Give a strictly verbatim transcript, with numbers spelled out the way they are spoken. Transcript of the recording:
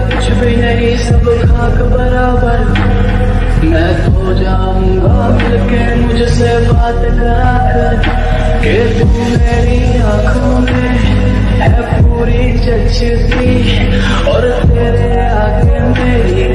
कुछ भी नहीं, सब खाक बराबर। मैं तो जाऊंगा मिलके मुझसे बात करा कर, कि तू मेरी आंखों में है पूरी चचती, और तेरे आगे मेरी